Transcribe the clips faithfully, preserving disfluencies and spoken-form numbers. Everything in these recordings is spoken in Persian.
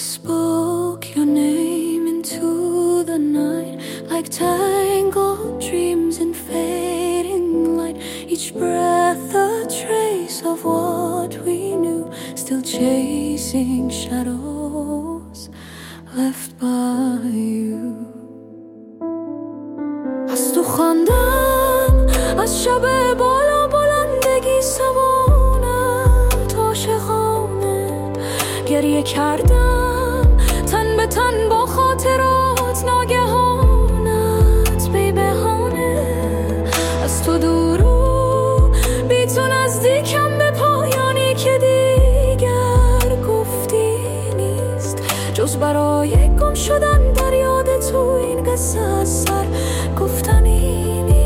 spoke your name into the night, like tangled dreams in fading light. Each breath a trace of what we knew, still chasing shadows left by you. از تو خواندم، از شب بالا بلندگی سوانت عاشقانه گریه کردم، تن به تن با خاطرات ناگهانت بی بهانه. از تو دورو بی تو نزدیکم به پایانی که دیگر گفتی نیست، جز برای گم شدن در یاد تو این قصه از سر گفتنی نیست.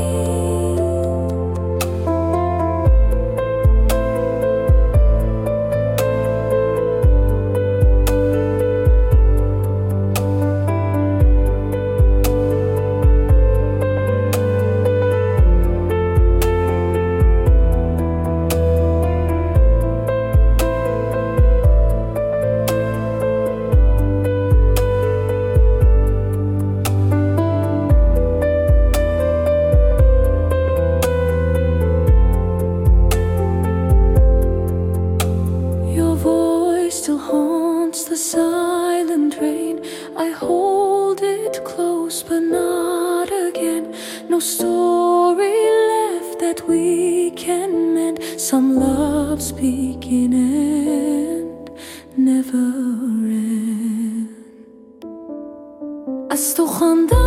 Still haunts the silent rain. I hold it close but not again. No story left that we can mend. Some loves begin and never end. از تو خواندم